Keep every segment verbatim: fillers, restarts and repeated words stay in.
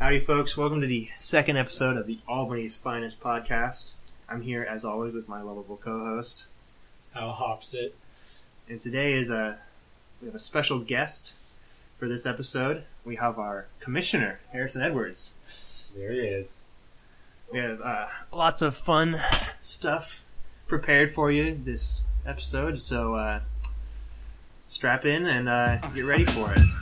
Howdy, folks. Welcome to the second episode of the Albany's Finest podcast. I'm here, as always, with my lovable co-host, Al Hopsit. And today is a we have a special guest for this episode. We have our commissioner, Harrison Edwards. There he is. We have uh, lots of fun stuff prepared for you this episode, so uh, strap in and uh, get ready for it.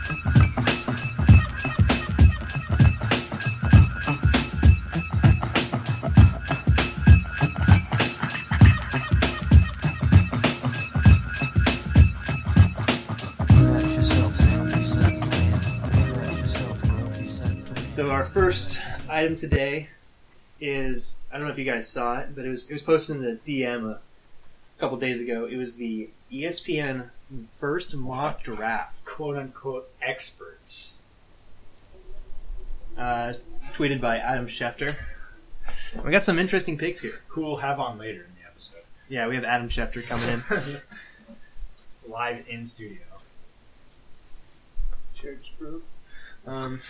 So our first item today is, I don't know if you guys saw it, but it was it was posted in the D M a couple days ago. It was the E S P N first mock draft, Quote unquote experts. uh, tweeted by Adam Schefter. We got some interesting picks here. Who we'll have on later in the episode. Yeah, we have Adam Schefter coming in. Live in studio. Church, bro. Um,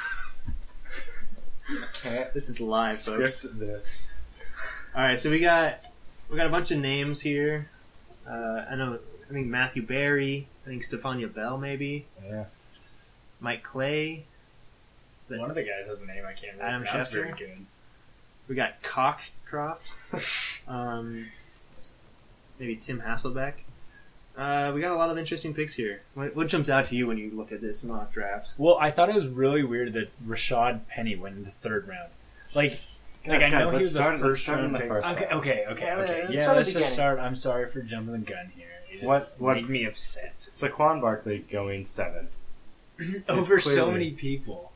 this is live, folks. Script this. All right, so we got we got a bunch of names here. Uh, I know, I think Matthew Berry. I think Stefania Bell, maybe Yeah. Mike Clay. The- One of the guys has a name I can't remember. Adam That's Schefter? very good. We got Cockcroft. um, maybe Tim Hasselbeck. Uh, we got a lot of interesting picks here. What, what jumps out to you when you look at this mock draft? Well, I thought it was really weird that Rashad Penny went in the third round. Like, like Guys, I know guys, he let's was start- a let's first start in round the pick. first okay, round. okay, okay, Yeah, okay. let's Yeah, start at let's the just beginning. start. I'm sorry for jumping the gun here. It just What- what- made me upset. Saquon Barkley going seven. Over so clearly- many people.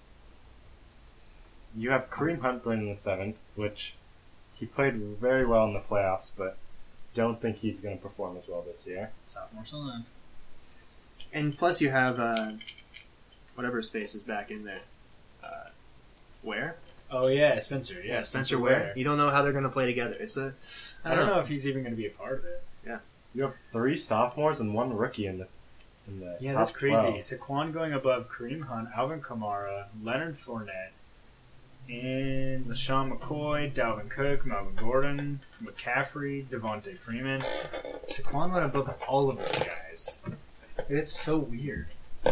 You have Kareem Hunt going in the seventh, which he played very well in the playoffs, but don't think he's going to perform as well this year. Sophomore son. And plus, you have uh, whatever his face is back in there. Uh, Ware? Oh yeah, Spencer. Yeah, Yeah, Spencer Ware. You don't know how they're going to play together. It's a. I don't know if he's even going to be a part of it. You have three sophomores and one rookie in the in the Yeah, top that's crazy. twelve. Saquon going above Kareem Hunt, Alvin Kamara, Leonard Fournette, and LaShawn McCoy, Dalvin Cook, Melvin Gordon, McCaffrey, Devontae Freeman. Saquon went above all of those guys. It's so weird.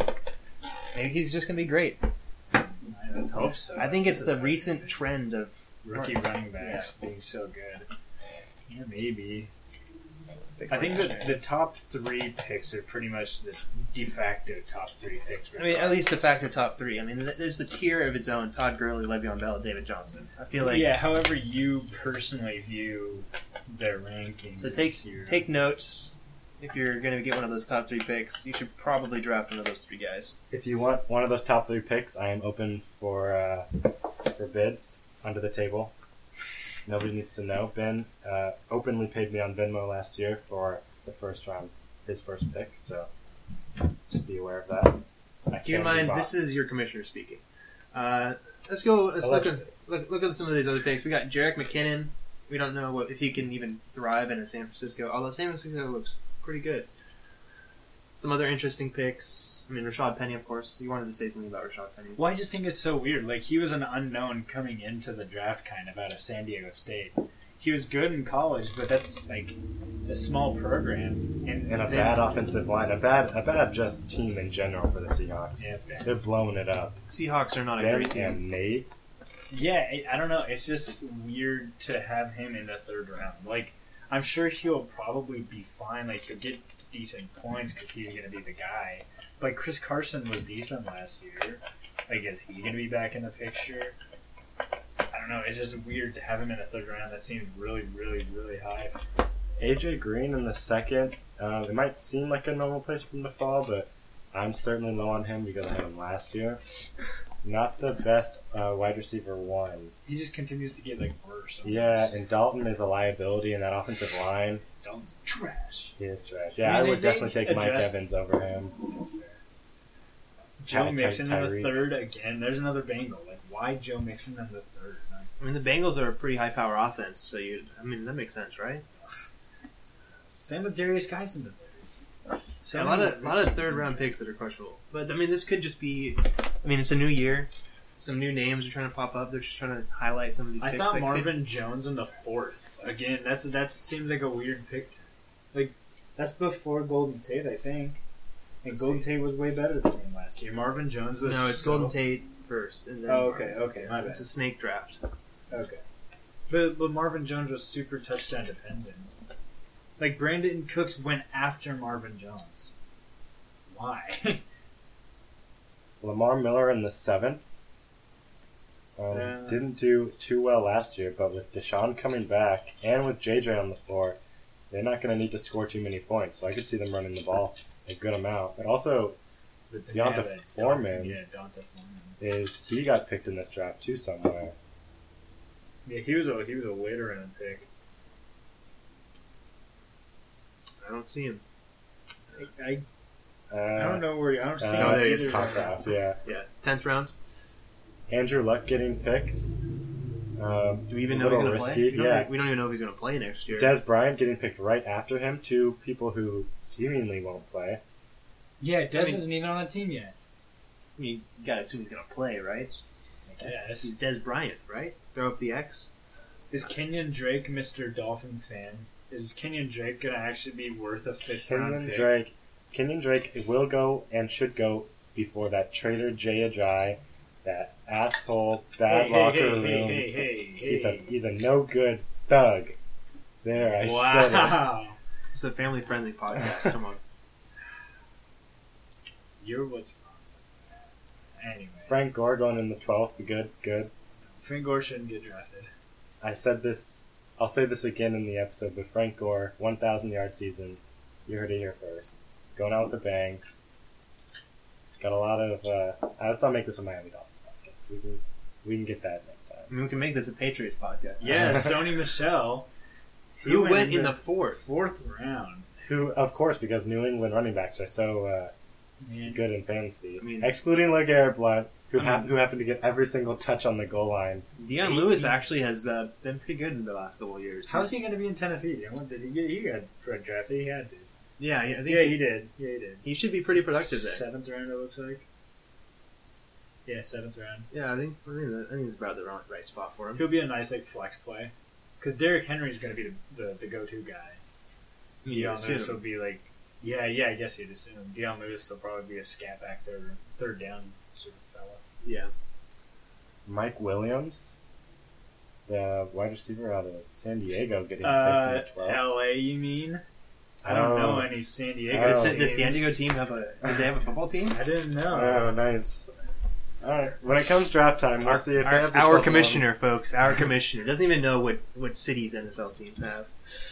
Maybe he's just going to be great. Let's hope so. I think it's the That's recent trend of. rookie running backs being so good. Yeah, maybe. I think that the top three picks are pretty much the de facto top three picks. I mean, at least the factor top three. I mean, th- there's the tier of its own: Todd Gurley, Le'Veon Bell, David Johnson. I feel like yeah, however you personally view their rankings. So take is your- take notes. If you're going to get one of those top three picks, you should probably draft one of those three guys. If you want one of those top three picks, I am open for uh, for bids under the table. Nobody needs to know. Ben uh, openly paid me on Venmo last year for the first round, his first pick. So just be aware of that. I Keep in can be mind, bought. this is your commissioner speaking. Uh, let's go. Let's look at look, look at some of these other picks. We got Jerick McKinnon. We don't know what, if he can even thrive in a San Francisco. Although San Francisco looks pretty good. Some other interesting picks. I mean, Rashad Penny, of course. You wanted to say something about Rashad Penny. Well, I just think it's so weird. Like, he was an unknown coming into the draft, kind of, out of San Diego State. He was good in college, but that's, like, it's a small program. And, And a then- bad offensive line, a bad, a bad just team in general for the Seahawks. Yeah, bad. They're blowing it up. Seahawks are not a Ben great team. and Nate. Yeah, I- I don't know. It's just weird to have him in the third round. Like, I'm sure he'll probably be fine. Like, he'll get decent points because he's going to be the guy. But Chris Carson was decent last year. Like, is he going to be back in the picture? I don't know. It's just weird to have him in the third round. That seems really, really, really high. A J Green in the second. Uh, it might seem like a normal place for him to fall, but I'm certainly low on him because I had him last year. Not the best uh, wide receiver one. He just continues to get, like, worse. Yeah, and Dalton is a liability in that offensive line. Dalton's trash. He is trash. Yeah, I I, mean, would they- definitely they take Mike adjust- Evans over him. That's fair. Joe Ty- Mixon in the Tyreek. third again. There's another Bengal. Like, why Joe Mixon in the third? Like, I mean, the Bengals are a pretty high power offense, so you. I mean, that makes sense, right? same with Darius Geis in the third. So a lot of a lot of third round picks that are questionable. But I mean, this could just be. I mean, it's a new year. some new names are trying to pop up. They're just trying to highlight some of these I picks. thought that Marvin could- Jones in the fourth. Again, that's that seems like a weird pick. Like that's before Golden Tate, I think. And Let's Golden see. Tate was way better than him last year. Marvin Jones was No, it's so- Golden Tate first. And then Oh, okay, okay, my It's bad. a snake draft. Okay. But but Marvin Jones was super touchdown dependent. Like Brandon Cooks went after Marvin Jones. Why? Lamar Miller in the seventh. Um, Yeah. Didn't do too well last year, but with Deshaun coming back and with J J on the floor, they're not going to need to score too many points. So I could see them running the ball a good amount. But also, But Deonta yeah, but Foreman. Yeah, Deonta Foreman. is he got picked in this draft too somewhere? Yeah, he was a he was a later in a pick. I don't see him. I, Uh, I don't know where he, I don't see Uh, him there he either. is. top draft, yeah. Yeah, tenth round. Andrew Luck getting picked. Um, Do we even a know if he's little going to play? risky, We don't, yeah. we don't even know if he's going to play next year. Des Bryant getting picked right after him. Two people who seemingly won't play. Yeah, Des I mean- isn't even on a team yet. I mean, you got to assume he's going to play, right? Yes. He's Des Bryant, right? Throw up the X. Is Kenyon Drake Mister Dolphin fan? Is Kenyon Drake gonna actually be worth a fifth round Kenyon pick? Drake. Kenyon Drake will go and should go before that traitor Jay Ajayi, that asshole bad Hey, hey, locker hey, room. hey, hey, hey, He's a hey. he's a no good thug. There, I said it. Wow. It's a family-friendly podcast. Come on. You're what's wrong. Anyway. Frank Gore going in the twelfth. Good, good. Frank Gore shouldn't get drafted. I said this. I'll say this again in the episode. But Frank Gore, one thousand yard season. You heard it here first. Going out with a bang. Got a lot of. Uh, let's not make this a Miami Dolphins podcast. We can we can get that next I time. mean, we can make this a Patriots podcast. Yeah, Sony Michelle. He Who went in the fourth? fourth round? Who, of course, because New England running backs are so uh, Man, good in fantasy, I mean- excluding LeGarrette Blount, who I hap- mean- who happened to get every single touch on the goal line. Deion eighteen. Lewis actually has uh, been pretty good in the last couple of years. How's he going to be in Tennessee? What did he get? He got drafted. He had to. Yeah, I think Yeah, he, he did. Yeah, he did. he should be pretty productive there. Seventh round, it looks like. Yeah, seventh round. Yeah, I think I think, that, I think it's about the right, right spot for him. He'll be a nice like flex play, because Derrick Henry's going to be the, the, the go-to guy. I mean, you Deion assume. Lewis will be like, yeah, yeah, I guess you'd assume. Deion Lewis will probably be a scat back third, third down sort of fella. Yeah, Mike Williams, the wide receiver out of San Diego, getting Uh, picked in the twelfth. L A, you mean? I don't Oh. know any San Diego. Oh. does, teams. does San Diego team have a? Did they have a football team? I didn't know. Oh, nice. All right. When it comes draft time, we'll Our, see if they our, have the our twelfth commissioner, folks, our commissioner doesn't even know what what cities N F L teams have.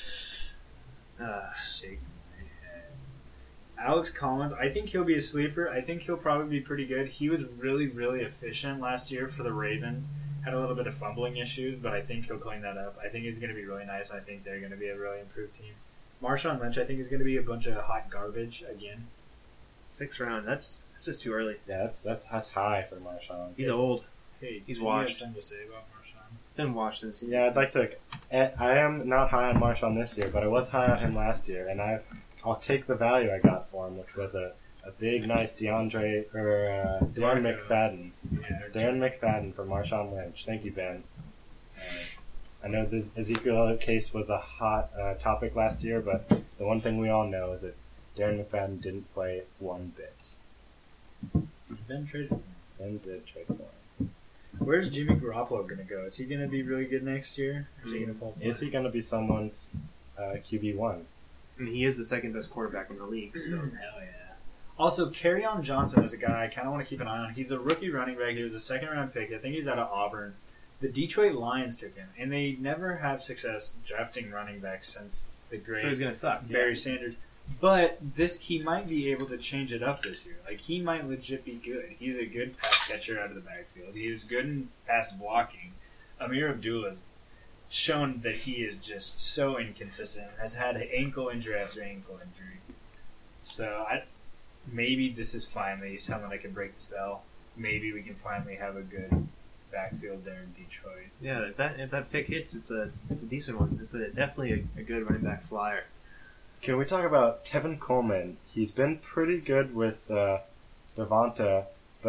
Uh, Shake my head. Alex Collins, I think he'll be a sleeper. I think he'll probably be pretty good. He was really, really efficient last year for the Ravens. Had a little bit of fumbling issues, but I think he'll clean that up. I think he's going to be really nice. I think they're going to be a really improved team. Marshawn Lynch, I think, is going to be a bunch of hot garbage again. sixth round. That's that's just too early. Yeah, that's that's, that's high for Marshawn. He's old. Hey, He's do you have washed. something to say about Marshawn? Been watched this. Yeah, I'd like to. eh, I am not high on Marshawn this year, but I was high on him last year, and I, I'll take the value I got for him, which was a, a big, nice DeAndre or uh, Darren Darko. McFadden, Yeah, Darren McFadden for Marshawn Lynch. Thank you, Ben. Uh, I know this Ezekiel case was a hot uh, topic last year, but the one thing we all know is that Darren McFadden didn't play one bit. Ben traded him. Ben did trade for him. Where's Jimmy Garoppolo going to go? Is he going to be really good next year? Or is he going to fall Is he going to be someone's uh, Q B one? I mean, he is the second best quarterback in the league. So Hell yeah. Also, Kerryon Johnson is a guy I kind of want to keep an eye on. He's a rookie running back. He was a second round pick. I think he's out of Auburn. The Detroit Lions took him, and they never have success drafting running backs since the great so he's gonna suck. Barry Yeah. Sanders. But this, he might be able to change it up this year. Like, he might legit be good. He's a good pass catcher out of the backfield. He's good in pass blocking. Amir Abdullah's shown that he is just so inconsistent. Has had ankle injury after ankle injury. So I, maybe this is finally someone that can break the spell. Maybe we can finally have a good backfield there in Detroit. Yeah, if that if that pick hits, it's a it's a decent one. It's a, definitely a, a good running back flyer. Can we talk about Tevin Coleman? He's been pretty good with uh, Devonta, but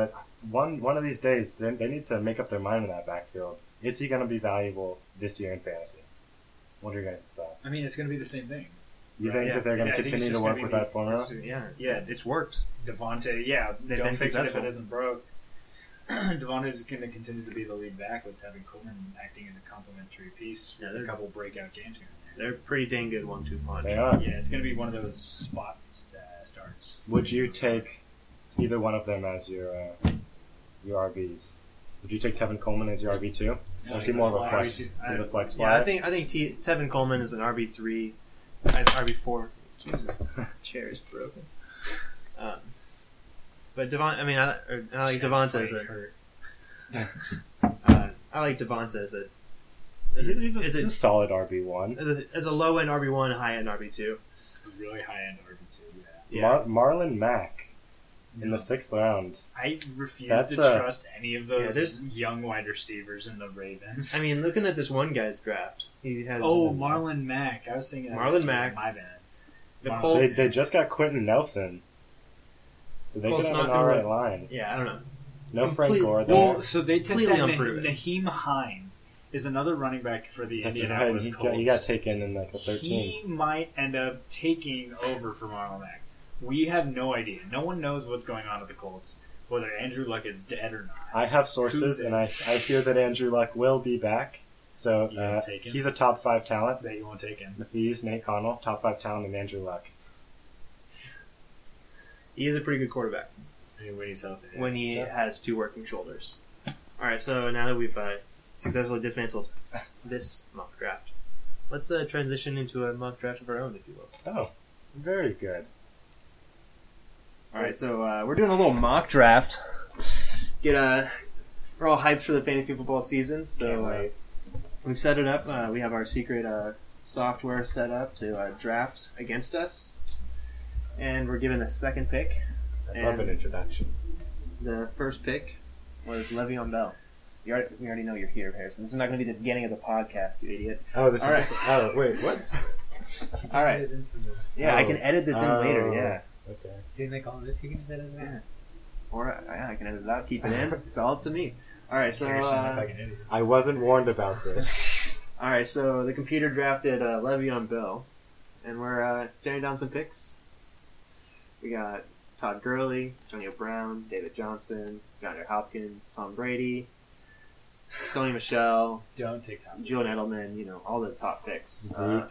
one one of these days, they, they need to make up their mind in that backfield. Is he going to be valuable this year in fantasy? What are your guys' thoughts? I mean, it's going to be the same thing. You Right, think yeah. that they're going Yeah, to I think it's continue to just work gonna with be- that formula? Yeah, Yeah. it's worked. Devontae, yeah, They've don't been fix successful. it if it isn't broke. Devontae's going to continue to be the lead back with Tevin Coleman acting as a complementary piece Yeah, with a they're- couple breakout games here and They're pretty dang good one-two punch. They are. there. Yeah, it's going to be one of those spot uh, starts. Would you take either one of them as your uh, your R Bs? Would you take Tevin Coleman as your R B too? No, Or is he's he more a of a flex. flex? I- He's a flex Yeah, I flyer? think I think T- Tevin Coleman is an R B three, R B four. Jesus, chair is broken. Um, but Devon, I mean, I, or, I like Devonta as a. hurt. Uh, I like Devonta as a. As He's, a, he's a, as he's a a, solid R B one. as a, as a low end R B one, high end R B two. Really high end R B two, yeah. Yeah. Mar- Marlon Mack in No. the sixth round. I refuse That's, to uh, trust any of Yeah, those there's- young wide receivers in the Ravens. I mean, looking at this one guy's draft, he has oh, Marlon Mack. I was thinking of Marlon Mack. My bad. the Marlon- They, Colts. they just got Quentin Nelson. So they Colts could have not an gonna- alright line. Yeah, I don't know. No Frank Complete- Gore there. Well, so they took Completely that unproven. Nah- Naheem Hines is another running back for the That's right. Indianapolis He Colts. got, he got taken in like the thirteen. He might end up taking over for Marlon Mack. We have no idea. No one knows what's going on with the Colts, whether Andrew Luck is dead or not. I have sources, Who- and I I hear that Andrew Luck will be back. So You uh, won't take him? he's a top five talent. That you won't take him. Nafees, Nate Connell, top five talent, and Andrew Luck. He is a pretty good quarterback I mean, when he's healthy. yeah. when he Yeah. has two working shoulders. All right, so now that we've uh, successfully dismantled this mock draft, let's uh, transition into a mock draft of our own, if you will. Oh, very good. All right, so uh, we're doing a little mock draft. Get uh, we're all hyped for the fantasy football season, so Can't uh, wait. we've set it up. Uh, we have our secret uh, software set up to uh, draft against us, and we're given the second pick. I love an And- introduction. The first pick was Le'Veon Bell. You already, we already know you're here, Harrison. This is not going to be the beginning of the podcast, you idiot. Oh, this All is. right. Oh, wait, what? All right. Yeah, I can Oh. edit this in Oh. later. Yeah, Okay. See, they call this. You can just edit it out. or I, I can edit it out, keep it in. It's all up to me. All right, so You're sounding uh, like an idiot. I wasn't warned about this. all right, so the computer drafted uh, Le'Veon Bell, and we're uh, staring down some picks. We got Todd Gurley, Antonio Brown, David Johnson, DeAndre Hopkins, Tom Brady, Sony Michel, Don't take time. Julian Edelman. You know, all the top picks. Zeke. Uh,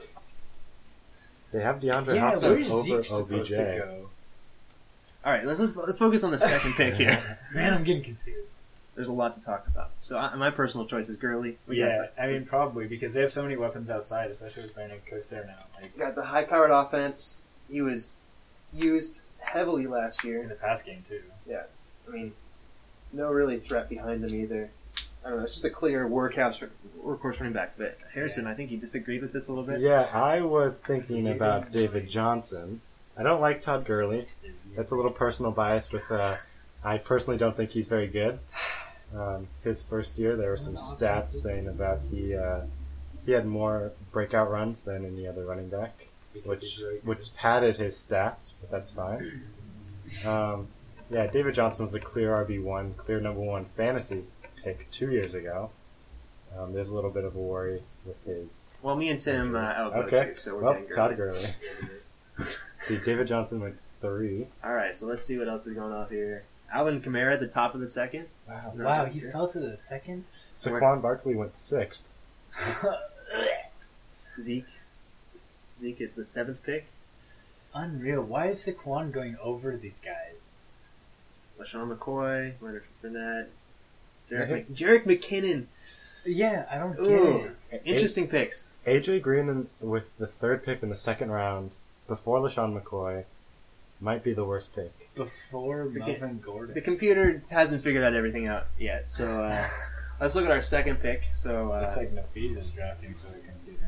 They have DeAndre Yeah, Hopkins where's over Zeke supposed to O B J. go? all right, let's let's let's focus on the second pick here. Man, I'm getting confused. There's a lot to talk about. So I, my personal choice is Gurley. We Yeah, I mean, probably because they have so many weapons outside, especially with Brandon Cooks there now. Like got, got the high-powered offense. He was used heavily last in year. the pass game too. I mean, no really threat behind him either. I don't know. It's just a clear workhorse, workhorse running back. But Harrison, I think you disagreed with this a little bit. Yeah, I was thinking about David Johnson. I don't like Todd Gurley. That's a little personal bias with, uh, I personally don't think he's very good. Um, his first year, there were some stats saying about he, uh, he had more breakout runs than any other running back, which, which padded his stats, but that's fine. Um, yeah, David Johnson was a clear R B one, clear number one fantasy pick two years ago. Um, there's a little bit of a worry with his. Well, me and Tim uh, outvoted Okay, you, so we're well, getting Todd Gurley. Gurley. See, David Johnson went three. All right, so let's see what else is going on here. Alvin Kamara at the top of the second. Wow. No, Wow, not he sure. fell to the second. Saquon Barkley went sixth. Zeke. Zeke at the seventh pick. Unreal. Why is Saquon going over these guys? LaShawn McCoy, Leonard Fournette, Yeah. Jarek, Mc, Jarek McKinnon. Yeah, I don't get Ooh, it. interesting picks. A J Green in, with the third pick in the second round before LaShawn McCoy might be the worst pick. Before The Melvin Gordon. The computer hasn't figured out everything out yet, so uh, let's look at our second pick. So uh, Looks like Nafees is drafting for the computer.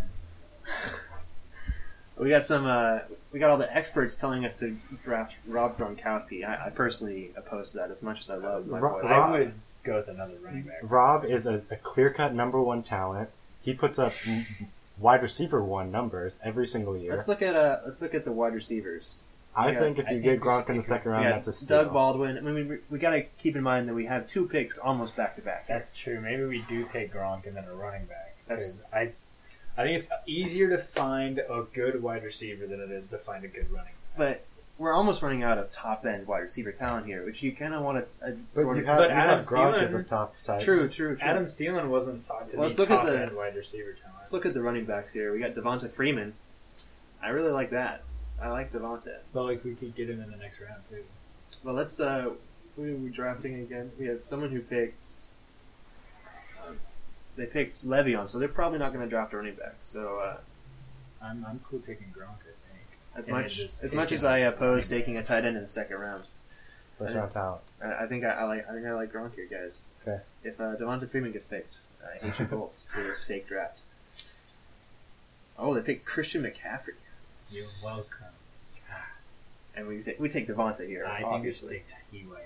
we got some. Uh, we got all the experts telling us to draft Rob Gronkowski. I, I personally oppose that as much as I love my Ro- boy. Rob- I would go with another running back. Rob is a, a clear-cut number one talent. He puts up m- wide receiver one numbers every single year. Let's look at uh, let's look at the wide receivers. I Yeah, think if I you think get we Gronk should in the take second We round, got that's a steal. Doug Baldwin. I mean, we, we got to keep in mind that we have two picks almost back to back. That's true. Maybe we do take Gronk and then a running back. That's- Because I, I think it's easier to find a good wide receiver than it is to find a good running back. But we're almost running out of top end wide receiver talent here, which you kind of want to uh, But sort you of. have, But you Adam have Gronk Thielen- as a top type. True, true, true. Adam Thielen wasn't thought to Let's be look at top the- end wide receiver talent. Let's look at the running backs here. We got Devonta Freeman. I really like that. I like Devonta. But like we could get him in the next round too. Well, let's. Uh, who are we drafting again? We have someone who picked. Um, they picked Le'Veon, so they're probably not going to draft a running back. So uh, I'm I'm cool taking Gronk. I think. as And then much just as much taking as I a oppose running taking back. a tight end in the second round, First round talent. I, I think I, I like. I think I like Gronk here, guys. Okay. If uh, Devonta Freeman gets picked, I hate you both for this fake draft. Oh, they picked Christian McCaffrey, You're welcome. and we take, we take Devonta here. I obviously. think it's T Y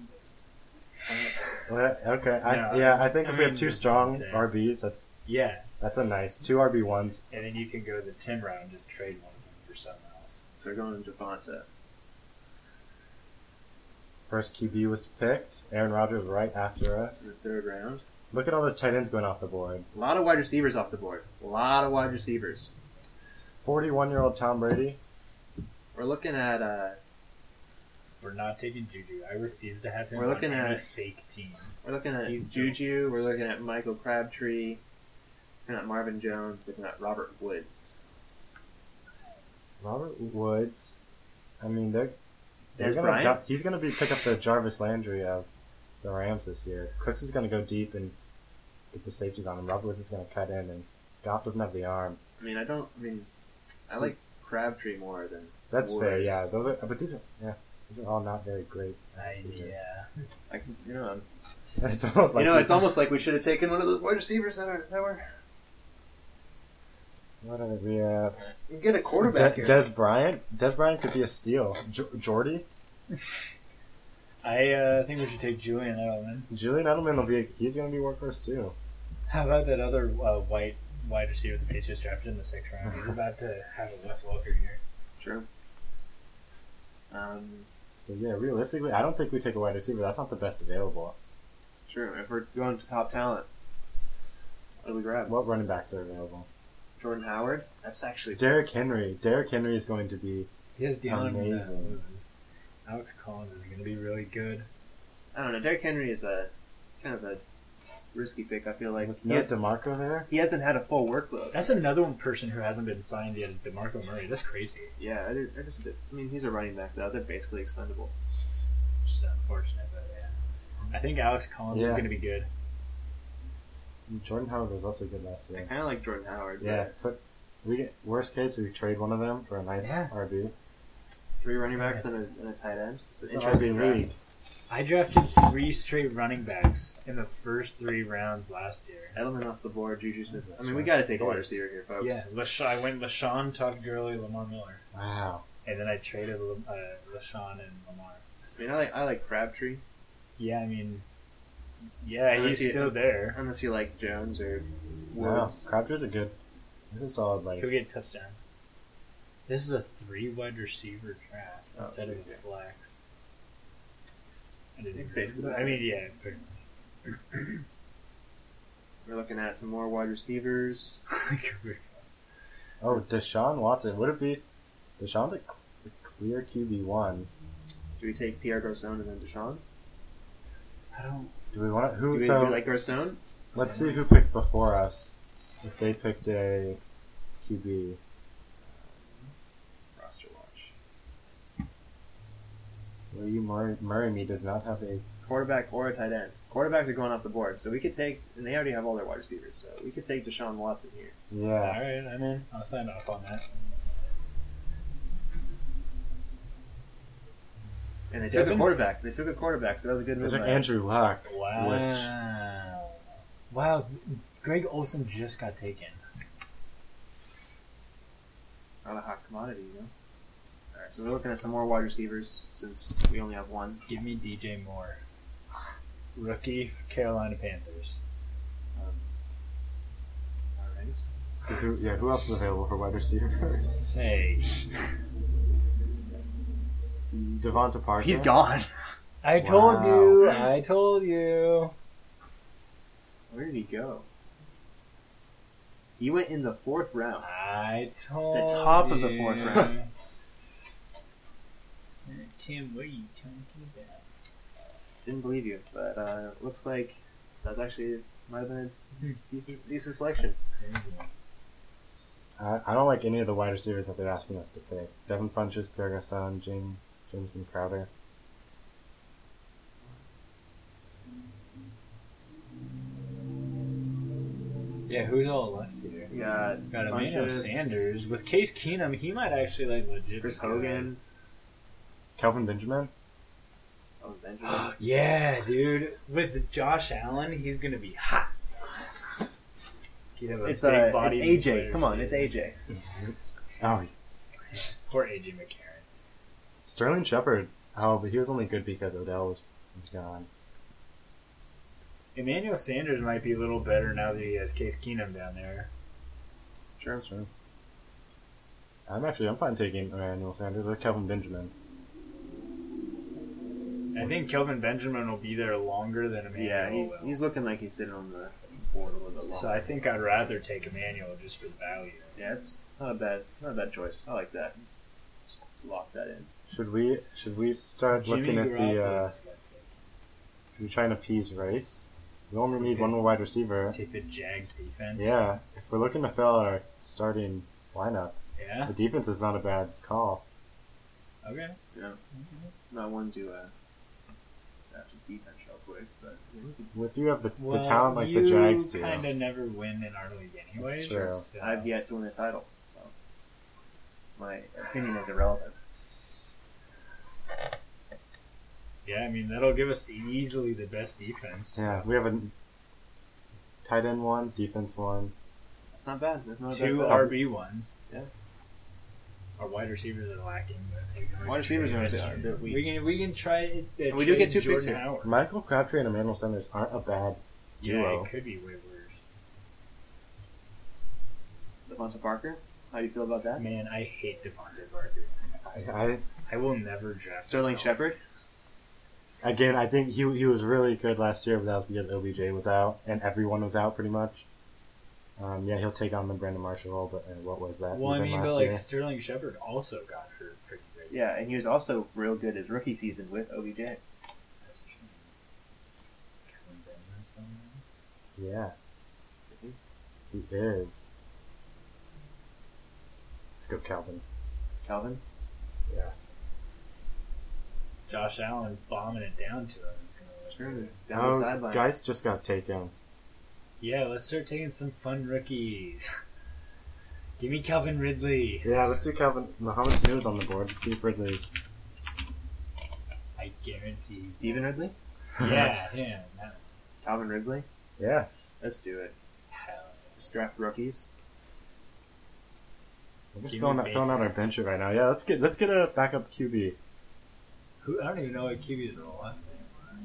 Well, okay. I, No, yeah, I think I if we have mean, two strong Devontae. R Bs, that's Yeah, that's a nice two R B ones. and then you can go the Tim route and just trade one of them for something else. So we're going to Devonta. First Q B was picked. Aaron Rodgers right after in us. the third round. Look at all those tight ends going off the board. A lot of wide receivers off the board. A lot of wide receivers. forty-one-year-old Tom Brady. We're looking at uh, We're not taking Juju. I refuse to have him We're looking on any at- fake team. we're looking at He's Juju. We're looking at Michael Crabtree. Looking at Marvin Jones. Looking at Robert Woods. Robert Woods. I mean, they're, they're Des gonna Bryant? ju- he's going to be pick up the Jarvis Landry of the Rams this year. Cooks is going to go deep and get the safeties on him. Robert Woods is going to cut in, and Goff doesn't have the arm. I mean, I don't. I mean, I like Crabtree more than. That's Woods. fair. Yeah, those are. But these are. Yeah, these are all not very great. I, receivers. yeah. I can, you know, I'm- It's almost like you know, we- it's almost like we should have taken one of those wide receivers that are that were. What are we have? You get a quarterback De- here. Des Bryant. Des Bryant could be a steal. Jo- Jordy. I uh, think we should take Julian Edelman. Julian Edelman will be. He's going to be workhorse too. How about that other uh, white wide receiver the Patriots drafted in the sixth round? He's about to have a Wes Welker year. True. Um, So yeah, realistically, I don't think we take a wide receiver. That's not the best available. true. If we're going to top talent, what do we grab? What running backs are available? Jordan Howard. That's actually. Derrick Henry. Derrick Henry is going to be. He has Deion Amazing. Alex Collins is going to be really good. I don't know. Derrick Henry is a. It's kind of a risky pick. I feel like he, No has, DeMarco there. he hasn't had a full workload. That's another one person who hasn't been signed yet is DeMarco Murray. That's crazy. Yeah, I, did- I just. I mean, he's a running back though. They're basically expendable. Just unfortunate, but yeah. I think Alex Collins is Yeah. going to be good. Jordan Howard was also good last I year. kind of like Jordan Howard. Yeah, but but we get worst case we trade one of them for a nice Yeah. R B. Three running backs and a, and a tight end. It's an It's an R B interesting draft. league. I drafted three straight running backs in the first three rounds last year. Edelman off the board. Juju Smith. I That's mean, we right. got to take a wide Yes. receiver here, folks. Yeah, Lash- I went LaShawn, Todd Gurley, Lamar Miller. Wow. And then I traded uh, LaShawn and Lamar. I mean, I like I like Crabtree. Yeah, I mean, yeah, Unless he's you- still there. Unless you like Jones or Wow. Woods. Crabtree's a good. This is a solid like. He'll get touchdowns. This is a three wide receiver draft Oh, instead of a okay. flex. I didn't It's agree. basically the I same. mean, yeah. pretty We're looking at some more wide receivers. much. Oh, Deshaun Watson. Would it be? Deshaun's a cl- clear Q B one. Do we take Pierre Garcon and then Deshaun? I don't. Do we want to? Do Who? we, so do we like Garcon? let's see who picked before us. If they picked a Q B. Roster watch. Well, you Murray, Murray me did not have a. Quarterback or a tight end. Quarterbacks are going off the board, so we could take, and they already have all their wide receivers, so we could take Deshaun Watson here. Yeah. Alright, I'm in. I'll sign off on that. And they took a Devin- quarterback. They took a quarterback, so that was a good They move. took by them. Andrew Luck. Wow. Wow. Greg Olson just got taken. Not a hot commodity, you know. All right, so we're looking at some more wide receivers since we only have one. Give me D J Moore. Rookie for Carolina Panthers. Um, all right. So who, yeah, who else is available for wide receiver? Hey. Devonta Parker. He's gone. I told Wow. you. I told you. Where did he go? He went in the fourth round. I told The top of the you. fourth round. Tim, what are you talking about? Didn't believe you, but uh, looks like that was actually might have been a decent, decent selection. I, I don't like any of the wide receivers that they're asking us to pick. Devin Funches, Pierre Garcon, James, Jameson Crowder. Yeah, who's all left here? We got Got Emmanuel Funches, Sanders with Case Keenum. He might actually like legit. Chris be good. Hogan, Kelvin Benjamin. oh, Benjamin. Yeah, dude. With Josh Allen, he's gonna be hot. He'd have a It's big uh, it's body A J. player Come on, season. it's A J. Oh, Poor A J McCarron. Sterling Shepard. Oh, but he was only good because Odell was, was gone. Emmanuel Sanders might be a little better now that he has Case Keenum down there. Sure. That's true. I'm actually I'm fine taking Emmanuel Sanders or Kelvin Benjamin. I think Kelvin Benjamin will be there longer than Emmanuel Yeah, he's will. he's looking like he's sitting on the board a little bit longer. So I think I'd rather take Emmanuel just for the value. Yeah, it's not a bad, not a bad choice. I like that. Just lock that in. Should we should we start Jimmy looking at the? Garoppolo Uh, is gonna should we try and appease Rice? We only need one more wide receiver. take, take the Jags defense. Yeah, if we're looking to fill our starting lineup, Yeah. the defense is not a bad call. Okay. Yeah, not one to uh, have to defense real quick, but If you have the, Well, the talent like you the Jags do, kind of never win in our league anyway. That's true. So. I've yet to win a title, so my opinion is irrelevant. Yeah, I mean that'll give us easily the best defense. yeah, we have a tight end one, defense one. That's not bad. There's no Two bad R B ones. Yeah. Our wide receivers are lacking. But we can Wide receivers are a bit- trade- are a bit weak. We can we can try. it- Uh, And we do get trade two picks Jordan here. Howard. Michael Crabtree and Emmanuel Sanders aren't a bad Yeah, duo. it could be way worse. Devonta Parker. How do you feel about that? Man, I hate Devontae Parker. I, I I will never draft Sterling him. Shepard. again, I think he he was really good last year, but that was because O B J was out and everyone was out pretty much. Um, yeah, he'll take on the Brandon Marshall role, but uh, what was that? Well, I even mean, last but like year? Sterling Shepard also got hurt pretty great. Yeah, and he was also real good his rookie season with O B J. That's true. Kevin Benjamin somewhere. yeah, Is he? he is. Let's go, Calvin. Calvin. Yeah. Josh Allen bombing it down to him. is gonna look Sure. good. Down the Oh, sideline. Geist just got taken. Yeah, let's start taking some fun rookies. Give me Calvin Ridley. Yeah, let's do Calvin. Muhammad Sanu is on the board. Let's see if Ridley's. I guarantee. Stephen Ridley. Yeah, him. No. Calvin Ridley. Yeah. Let's do it. Hell. Just draft rookies. We're just Give filling me out, filling out our bench right now. Yeah, let's get let's get a backup Q B. Who? I don't even know what Q B's role last name.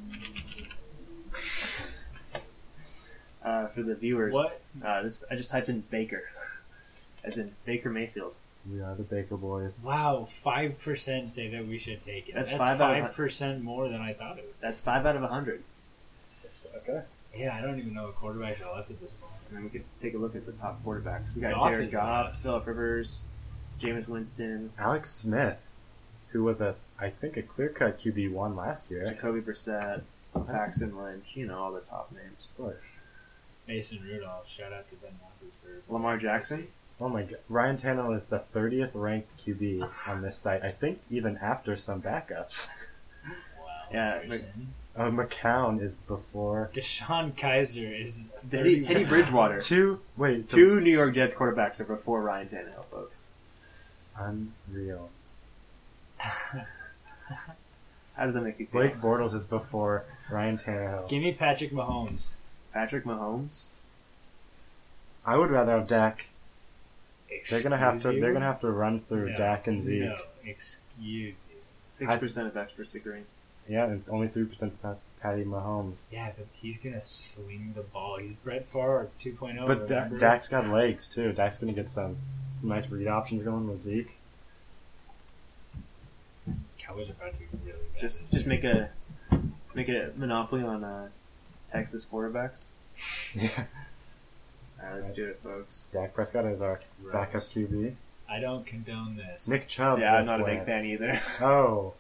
Uh, for the viewers, What? Uh, this, I just typed in Baker, as in Baker Mayfield. We are the Baker Boys. Wow, five percent say that we should take it. That's That's five out of- five percent more than I thought it would. That's five out of a hundred. Okay. Yeah, I don't even know what quarterbacks are left at this point. And then we could take a look at the top quarterbacks. We got Goff Jared is Goff, left. Phillip Rivers, Jameis Winston, Alex Smith, who was a I think a clear cut Q B one last year. Jacoby Brissett, Paxton Lynch. You know all the top names. Of course. Mason Rudolph. Shout out to Ben Roethlisberger. Lamar Jackson. Oh my god. Ryan Tannehill is the thirtieth ranked Q B on this site. I think even after some backups. Wow. Yeah, Person. Uh, McCown is before Deshaun Kaiser is Teddy, Teddy Bridgewater. two. Wait, so Two New York Jets quarterbacks are before Ryan Tannehill, folks. unreal. How does that make you feel? Blake Bortles is before Ryan Tannehill. Give me Patrick Mahomes. Patrick Mahomes. I would rather have Dak. They're gonna have to. Excuse They're you? gonna have to run through No, Dak and Zeke. No, excuse you. Six percent of experts agree. Yeah, and only three percent Patty Mahomes. Yeah, but he's gonna swing the ball. He's Brett Favre two point oh. But Da- remember? Dak's got legs too. Dak's gonna get some, some nice read options going with Zeke. Cowboys are about to be really bad. Just this just year. make a make a monopoly on uh, Texas quarterbacks. Yeah. All right, let's do it, folks. Dak Prescott is our Gross. backup Q B. I don't condone this. Nick Chubb. Yeah, I'm was not a wet. big fan either. Oh.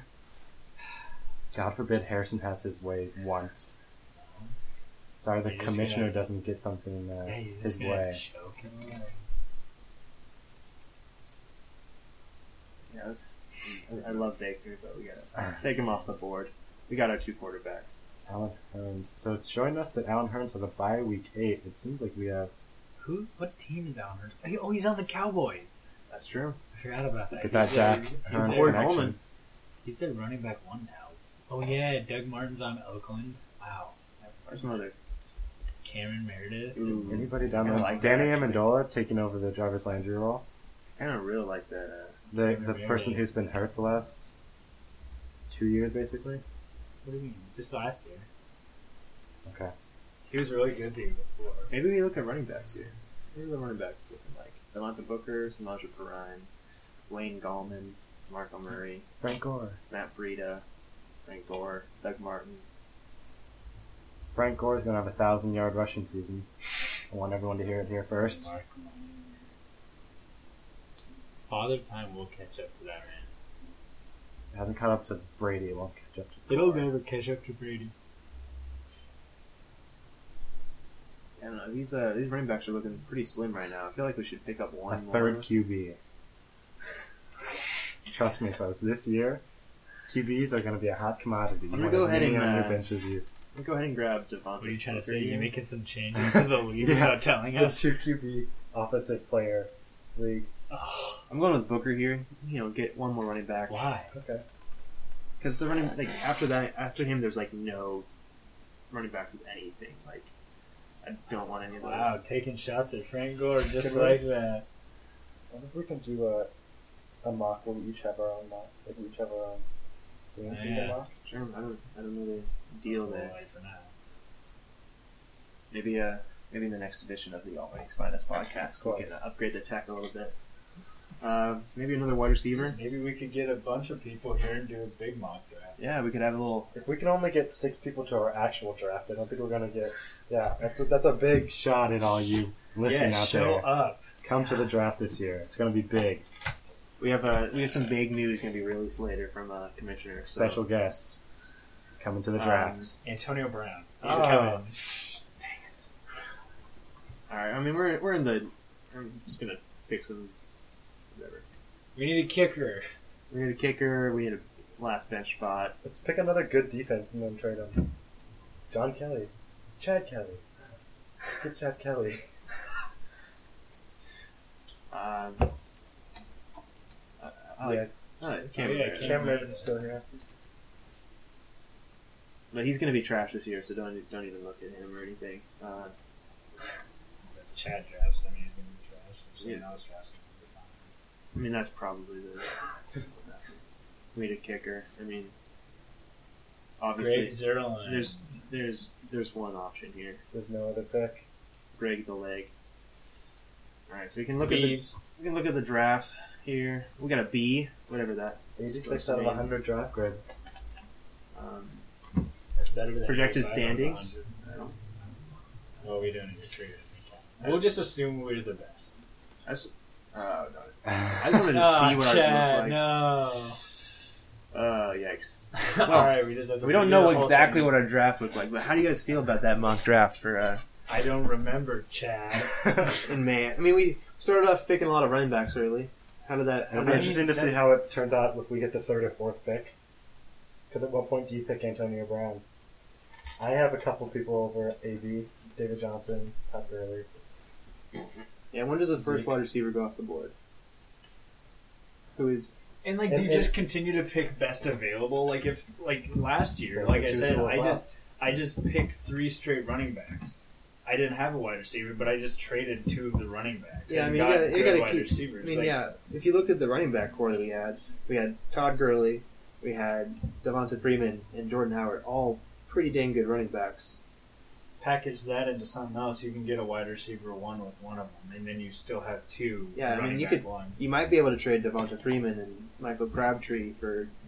God forbid Harrison has his way once. Sorry, the You're just commissioner gonna- doesn't get something uh, Yeah, you're his just gonna way. choke him away. Yes, I love Baker, but we gotta take him off the board. We got our two quarterbacks. Alan Hearns. So it's showing us that Alan Hearns has a bye week eight. It seems like we have. Who? What team is Alan Hurts? Oh, he's on the Cowboys. That's true. I forgot about that. Look at that He's Dak a- Hearns he's, Ford a, connection. Coleman. he's a running back one now. Oh yeah, Doug Martin's on Oakland. Wow. There's another. Cameron Meredith. Ooh, Anybody down I there? like that, Danny actually. Amendola taking over the Jarvis Landry role. I don't really like that. Uh, The Cameron the person Meredith. who's been hurt the last two years, basically. What do you mean? Just last year. Okay. He was really good the year before. maybe we look at running backs here. Maybe the running backs looking like Devonta Booker, Samaje Perine, Wayne Gallman, Marco Murray, Frank Gore. Matt Breida, Frank Gore, Doug Martin. Frank Gore's gonna have a thousand yard rushing season. I want everyone to hear it here first. Mark Myers. Father Time will catch up to that man. It hasn't caught up to Brady. It won't catch up to. It'll Gore. never catch up to Brady. I don't know. These uh, these running backs are looking pretty slim right now. I feel like we should pick up one A more. third Q B. Trust me, folks. This year, Q Bs are going to be a hot commodity. You I'm gonna want go as ahead many and, on your uh, bench as you. We'll go ahead and grab Devonta. What are you trying to Booker say? here. You're making some changes to the league Yeah. without telling It's us? a two Q B offensive player league. Oh, I'm going with Booker here. You know, get one more running back. why? Okay. Because the running like after that, after him, there's like no running backs with anything. Like I don't want any of those. Wow, taking shots at Frank Gore just Can we- like that. I wonder if we can do a, a mock where we each have our own mocks. Like we each have our own. Do we Oh, do yeah. a mock? Sure, I don't, I don't know the deal That's a there. little late for now. Maybe, uh, maybe in the next edition of the Always Finest podcast, we can Close. uh, upgrade the tech a little bit. Uh, maybe another wide receiver. Maybe we could get a bunch of people here and do a big mock draft. Yeah, we could have a little. If we can only get six people to our actual draft, I don't think we're gonna get. Yeah, that's a, that's a big shot at all you listening yeah, out show there. up. Come to the draft this year. It's gonna be big. We have uh, we have some big news going to be released later from uh, Commissioner. so- Special guest coming to the draft. Um, Antonio Brown. He's Oh. coming. All right, I mean we're we're in the. I'm just gonna pick some. Whatever. We need a kicker. We need a kicker. We need a last bench spot. Let's pick another good defense and then trade him. John Kelly, Chad Kelly. Let's get Chad Kelly. Um, I, I like. Yeah. I like Cam Oh, yeah, Meredith. Cam- Cam Meredith is still here. But he's going to be trash this year, so don't don't even look at him or anything. Uh, Chad drafts. I mean, he's going to be trash. If someone Yeah. else drafts him, he'll be fine. I mean, that's probably the. we need a kicker. I mean, obviously, Greg Zerline. there's there's there's one option here. There's no other pick. Greg the leg. All right, so we can look at the Beeves. we can look at the draft here. We got a B, whatever that. eighty-six out of one hundred draft grades. Um, That's better than Projected eighty-five standings? out of one hundred. Well, we don't need to trade it. We'll just assume we're the best. I just, oh, no. I just wanted to Ah, see what ours Chad, looks like. no. Oh, yikes. All Well, right, we just have to We don't figure know the whole exactly thing. what our draft looked like, but how do you guys feel about that mock draft for uh, I don't remember, Chad. in May? I mean, we started off picking a lot of running backs early. How did that? How It'll did be that- interesting to see how it turns out if we get the third or fourth pick. Because at what point do you pick Antonio Brown? I have a couple people over A B, David Johnson, Todd Gurley. Yeah, when does the first Zeke. wide receiver go off the board? Who is? And like, And- you and- just continue to pick best available. Like if, like last year, like I Choose said, who I left. just, I just picked three straight running backs. I didn't have a wide receiver, but I just traded two of the running backs. Yeah, I and mean, you got gotta, you good gotta wide keep. receivers. I mean, Like, yeah. If you looked at the running back core that we had, we had Todd Gurley, we had Devonta Freeman, and Jordan Howard, all pretty dang good running backs. package that into something else, you can get a wide receiver one with one of them, and then you still have two Yeah, I mean, running you back could- ones. You might be able to trade Devonta Freeman and Michael Crabtree for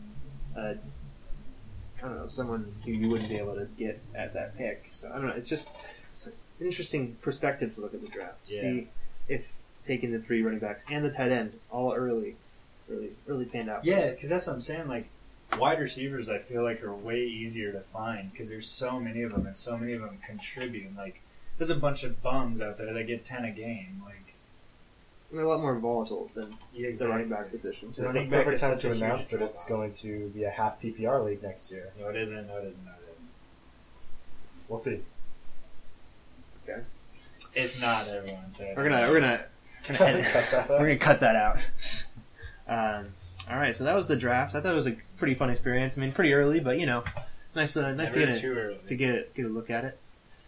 uh, I don't know, someone who you wouldn't be able to get at that pick. So I don't know. It's just it's an interesting perspective to look at the draft. Yeah. See if taking the three running backs and the tight end all early, really, really panned out. Yeah, because that's what I'm saying. Like, wide receivers, I feel like are way easier to find because there's so many of them, and so many of them contribute. Like, there's a bunch of bums out there that get ten a game. Like, They're a lot more volatile than yeah, the running back position. This is the Running back perfect is time such to a huge announce that drop it's off. going to be a half P P R league next year. No, it isn't. No, it isn't. No, it isn't. We'll see. Okay. It's not everyone saying. We're gonna we're gonna, gonna edit- Cut that out. we're gonna cut that out. Um, all right, so that was the draft. I thought it was a pretty fun experience. I mean, pretty early, but you know, nice uh, nice to Never get a, too early. to get a, get a look at it.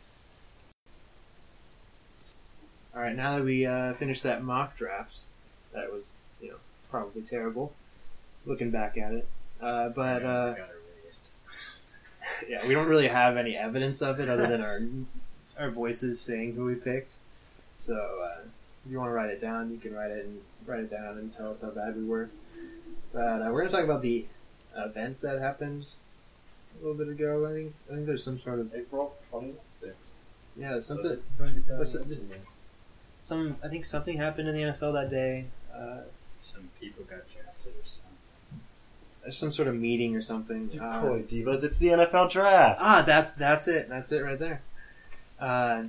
All right, now that we uh, finished that mock draft, that was you know probably terrible. Looking back at it, uh, but uh, Got erased. yeah, we don't really have any evidence of it other than our our voices saying who we picked. So uh, if you want to write it down, you can write it and write it down and tell us how bad we were. But uh, we're going to talk about the event that happened a little bit ago. I think I think there's some sort of April twenty-sixth. yeah something Some what's it, just, some I think something happened in the N F L that day. Uh, people got drafted or something. there's some sort of meeting or something. You Uh, coy divas, it's the N F L draft. Ah, that's that's it. That's it right there. Uh,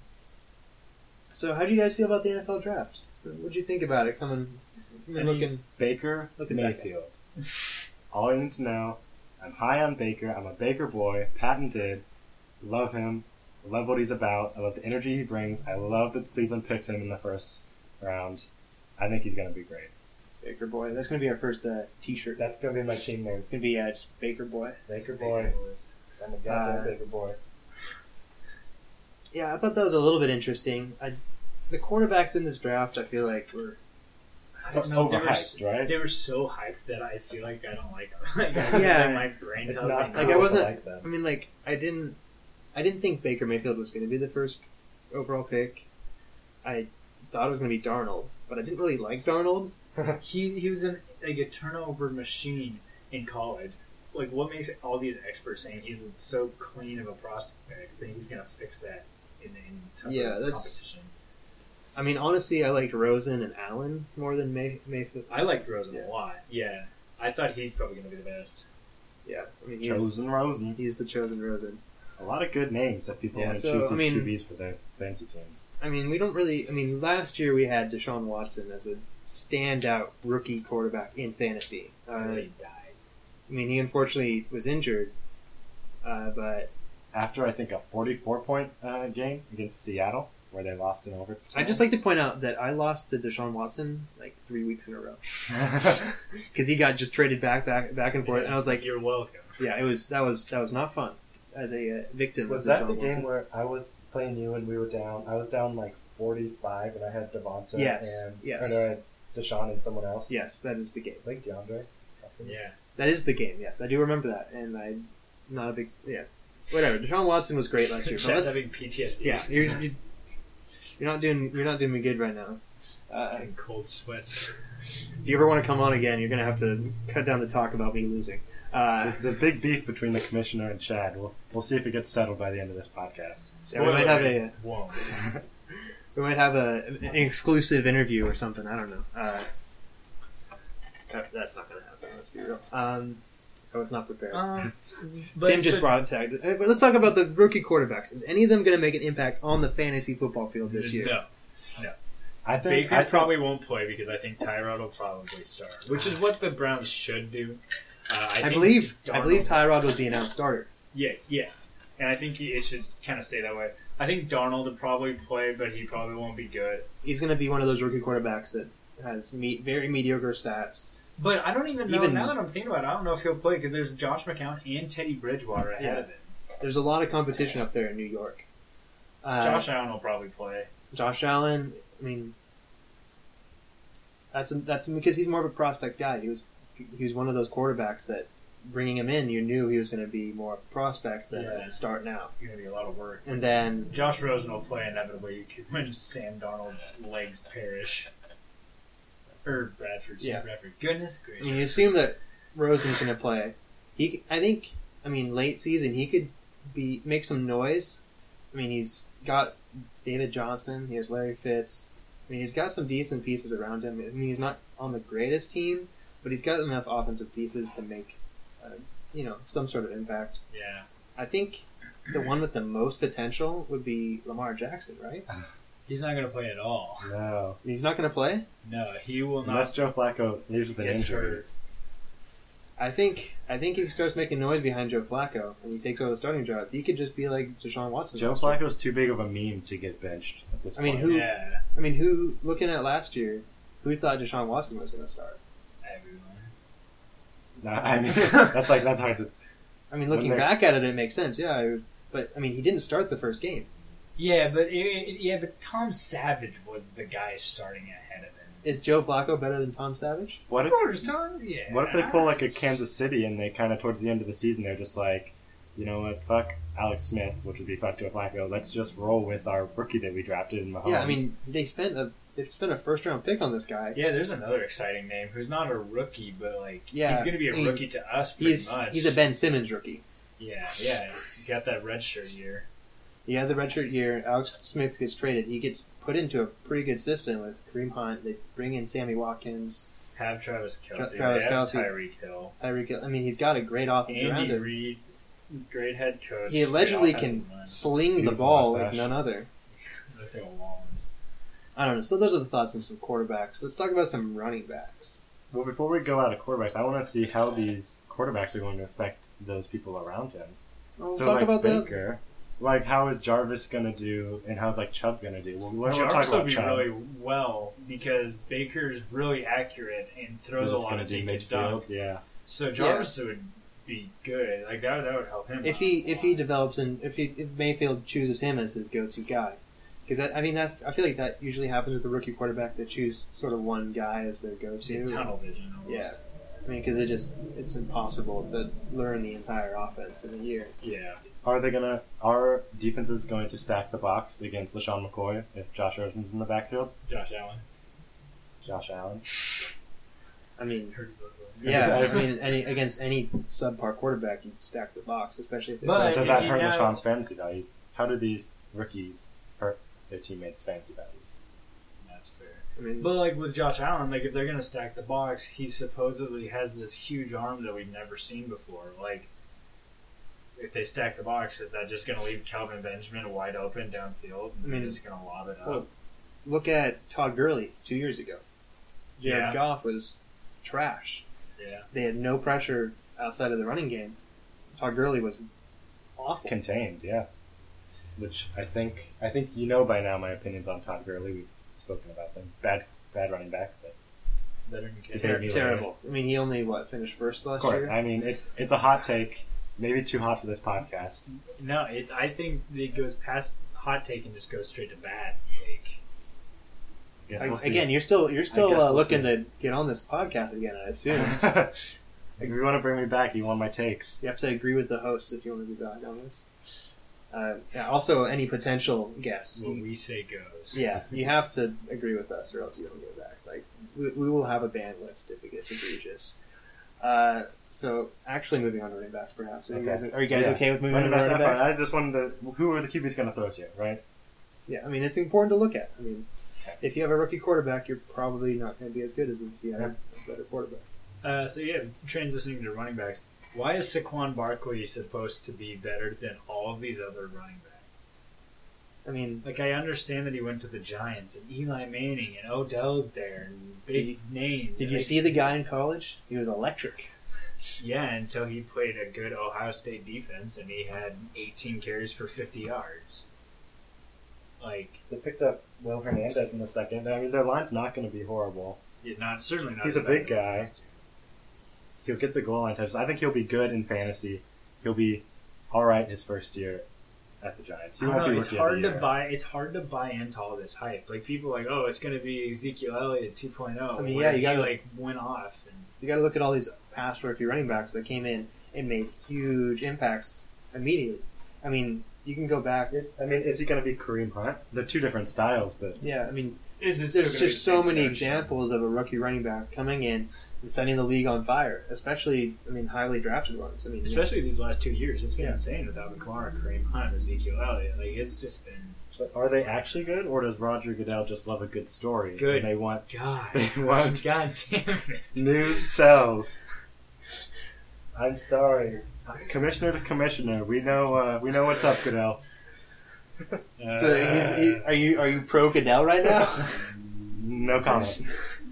so, how do you guys feel about the N F L draft? What do you think about it? Coming, coming Any- looking. Baker Look at that Mayfield. All you need to know, I'm high on Baker. I'm a Baker boy. Patented. Love him. Love what he's about. I love the energy he brings. I love that Cleveland picked him in the first round. I think he's going to be great. Baker Boy. That's going to be our first uh, T-shirt. That's going to be my team name. It's going to be uh, just Baker Boy. Baker boy. I'm a goddamn Uh, Baker boy. Yeah, I thought that was a little bit interesting. I, the quarterbacks in this draft, I feel like were. I But don't know. They were, overhyped, right? they were so hyped that I feel like I don't like them. Like, I feel Yeah. like my brain It's tells not me Like, cool I wasn't- to like them. I mean, like I didn't, I didn't think Baker Mayfield was going to be the first overall pick. I thought it was going to be Darnold, but I didn't really like Darnold. He he was an, like a turnover machine in college. Like, what makes all these experts saying he's so clean of a prospect that he's gonna fix that in the in tougher Yeah, that's- competition? I mean, honestly, I liked Rosen and Allen more than May, Mayfield. I liked Rosen Yeah. a lot. Yeah, I thought he's probably gonna be the best. Yeah, I mean, he's, Chosen Rosen. he's the chosen Rosen. A lot of good names that people Yeah, want to so, choose I as mean- Q Bs for their fancy teams. I mean, we don't really. I mean, last year we had Deshaun Watson as a standout rookie quarterback in fantasy. Uh, Really died. I mean, he unfortunately was injured, uh, but After, I think, a forty-four point uh, game against Seattle, where they lost in overtime. I'd just like to point out that I lost to Deshaun Watson like three weeks in a row because he got just traded back, back, back and forth, and I was like, "You're welcome." yeah, it was that was that was not fun as a uh, victim. Was of that Deshaun the game Watson. where I was playing you and we were down? I was down like forty-five, and I had Devonta Yes, and yes. or no, I had Deshaun and someone else. Yes, that is the game. I think DeAndre. Yeah, That is the game. Yes, I do remember that, and I'm not a big yeah. Whatever. Deshaun Watson was great last year. But Chad's let's, having P T S D. yeah, you're, you, you're not doing you're not doing me good right now. Uh, and cold sweats. if you ever want to come on again, you're gonna have to cut down the talk about me losing. Uh, The, the big beef between the commissioner and Chad. We'll we'll see if it gets settled by the end of this podcast. yeah, we might have a Whoa. we might have a an exclusive interview or something. I don't know. Uh, that- that's not gonna happen. Let's be real. Um, I was not prepared. Um, Tim just brought tagged it. But let's talk about the rookie quarterbacks. Is any of them going to make an impact on the fantasy football field this year? No. I think Baker I think- probably won't play because I think Tyrod will probably start, which is what the Browns should do. Uh, I, I think believe I Darnold- believe Tyrod was the announced starter. Yeah, yeah, and I think he, it should kind of stay that way. I think Darnold will probably play, but he probably won't be good. He's going to be one of those rookie quarterbacks that has me- very mediocre stats. But I don't even know. Even- now that I'm thinking about it, I don't know if he'll play because there's Josh McCown and Teddy Bridgewater ahead Yeah. of him. There's a lot of competition up there in New York. Uh, Josh Allen will probably play. Josh Allen. I mean, that's that's because he's more of a prospect guy. He was he was one of those quarterbacks that bringing him in, you knew he was going to be more of a prospect than Yeah. a start now. It's going to be a lot of work. And then Josh Rosen will play inevitably when Sam Darnold's legs perish. Or Bradford. Sam Yeah. Bradford. Goodness I gracious. mean, you assume that Rosen's going to play. he. I think. I mean, late season he could be make some noise. I mean, he's got David Johnson. He has Larry Fitz. I mean, he's got some decent pieces around him. I mean, he's not on the greatest team, but he's got enough offensive pieces to make, uh, you know, some sort of impact. Yeah. I think the one with the most potential would be Lamar Jackson, right? He's not going to play at all. No. He's not going to play? No, he will not. Unless Joe Flacco leaves with an gets injury. hurt. I think I think if he starts making noise behind Joe Flacco and he takes over the starting job, he could just be like Deshaun Watson. Joe last year. Flacco's too big of a meme to get benched at this I mean, point. who- Yeah, I mean, who, looking at last year, who thought Deshaun Watson was going to start? everyone. Nah, I mean, that's like that's hard to. I mean, looking When they- back at it, it makes sense, yeah. I, but, I mean, he didn't start the first game. Yeah, but it, it- yeah, but Tom Savage was the guy starting ahead of him. Is Joe Flacco better than Tom Savage? What if course, Tom. Yeah. what if they pull like a Kansas City and they kind of towards the end of the season they're just like, you know what, fuck Alex Smith, which would be fuck Joe Flacco. Let's just roll with our rookie that we drafted in Mahomes. Yeah, I mean, they spent a they spent a first round pick on this guy. Yeah, there's another exciting name who's not a rookie, but like Yeah, he's going to be a I mean, rookie to us pretty He's much. he's a Ben Simmons rookie. Yeah, yeah. He got that red shirt year. He had the redshirt year. Alex Smith gets traded. He gets put into a pretty good system with Kareem Hunt. They bring in Sammy Watkins, Have Travis Kelce. Travis they have Kelce. Tyreek Hill. Tyreek Hill. I mean, he's got a great offense around Andy him. Reid, great head coach. He allegedly great can offensive mind. sling the Beautiful ball like mustache. none other. Looks like a Wallens. I don't know. So those are the thoughts on some quarterbacks. Let's talk about some running backs. Well, before we go out of quarterbacks, I want to see how these quarterbacks are going to affect those people around him. We'll so, talk like about that. Baker, like how is Jarvis going to do, and how's like Chubb going to do? Well, we'll Jarvis talk will about be Chubb. really well because Baker's really accurate and throws a Who's lot going of to do dink and dunk. midfield? Yeah. So Jarvis would be good. Like that, that would help him. If out he a if lot. he develops and if he if Mayfield chooses him as his go-to guy, because I mean that I feel like that usually happens with the rookie quarterback that choose sort of one guy as their go-to. tunnel vision, almost. Yeah. I mean, because it just it's impossible to learn the entire offense in a year. Yeah. Are they gonna? Are defenses going to stack the box against LaShawn McCoy if Josh Rosen's in the backfield? Josh Allen. Josh Allen. I mean, Heard both of them. yeah, I mean, any, against any subpar quarterback, you'd stack the box, especially if it's But- like, Does if that you hurt know- LaShawn's fantasy value? How do these rookies hurt their teammates' fantasy values? That's fair. I mean, But like with Josh Allen, like if they're gonna stack the box, he supposedly has this huge arm that we've never seen before. Like, if they stack the box, is that just gonna leave Calvin Benjamin wide open downfield? And I mean, they're just gonna lob it up. well, look at Todd Gurley two years ago. Jared Yeah. Goff was trash. yeah. They had no pressure outside of the running game. Todd Gurley was awful. Contained, yeah. Which I think I think you know by now my opinions on Todd Gurley. We've spoken about them. Bad bad running back, but Better than Ter- Calvin. Ter- Terrible. I mean, he only what finished first last of course, year. I mean it's it's a hot take, maybe too hot for this podcast. No, it, I think it goes past hot take and just goes straight to bad take. I guess I- we'll see. again, you're still you're still guess uh, we'll looking see. to get on this podcast again. I assume if you want to bring me back, you want my takes. you have to agree with the hosts if you want to be back on this. Uh, yeah, also, any potential guests, What we say goes. yeah, you have to agree with us, or else you don't get back. Like we, we will have a ban list if it gets egregious. Uh, so, actually, moving on to running backs, perhaps. Are you guys, are you guys Yeah. okay with moving Running on to backs, running not fine. backs? I just wanted to. Who are the Q Bs going to throw to, right? Yeah, I mean, it's important to look at. I mean, if you have a rookie quarterback, you're probably not going to be as good as if you have a better quarterback. Uh, so yeah, transitioning to running backs. Why is Saquon Barkley supposed to be better than all of these other running backs? I mean, Like, I understand that he went to the Giants and Eli Manning and Odell's there and big names. did you Like, see the guy in college? He was electric. Yeah, until he played a good Ohio State defense and he had eighteen carries for fifty yards. Like, They picked up Will Hernandez in the second. I mean, their line's not going to be horrible. yeah, not certainly not. He's as a big bad. guy. He'll get the goal line touches. I think he'll be good in fantasy. He'll be all right his first year at the Giants. He I don't won't know, be it's rookie hard of the to year. buy. It's hard to buy into all this hype. Like people are like, oh, it's going to be Ezekiel Elliott two point oh. I mean, where yeah, you he, gotta- like went off. And, You got to look at all these past rookie running backs that came in and made huge impacts immediately. I mean, you can go back. Is, I mean, is he going to be Kareem Hunt? They're two different styles, but Yeah, I mean, is this there's still gonna just be so the same many production? examples of a rookie running back coming in, setting the league on fire, especially, I mean, highly drafted ones. I mean, Especially these last two years. It's been Yeah. insane with Alvin Kamara, Kareem Hunt, Ezekiel Elliott. Like, it's just been... But are they actually good, or does Roger Goodell just love a good story? Good. And they want God. They want God damn it. news sells. I'm sorry, commissioner to commissioner. We know. Uh, we know what's up, Goodell. Uh, So he's, he, are you are you pro Goodell right now? No comment.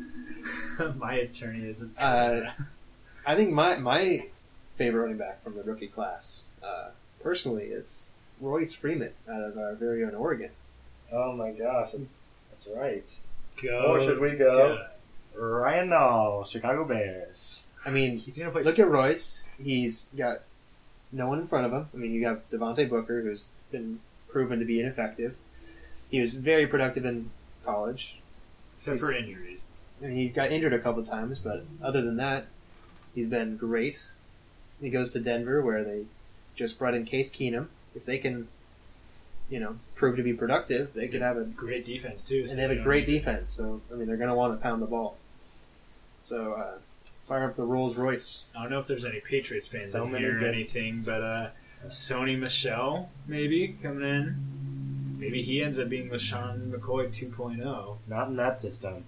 my attorney is a... Uh, I think my my favorite running back from the rookie class, uh, personally, is Royce Freeman out of our very own Oregon. Oh my gosh, that's, that's right. Go Or should we go? Ducks. Ryan Nall, Chicago Bears. I mean, He's going to play... look at Royce. He's got no one in front of him. I mean, you got Devontae Booker, who's been proven to be ineffective. He was very productive in college. Except for injuries. I mean, he got injured a couple times, but other than that, he's been great. He goes to Denver, where they just brought in Case Keenum. If they can, you know, prove to be productive, they could have a Great defense, too. so and they have a don't great need- defense. So I mean, they're going to want to pound the ball. So uh, fire up the Rolls Royce. I don't know if there's any Patriots fans So in many here or good- anything, but uh, Sony Michel, maybe, coming in. Maybe he ends up being LaShawn McCoy two point oh. Not in that system.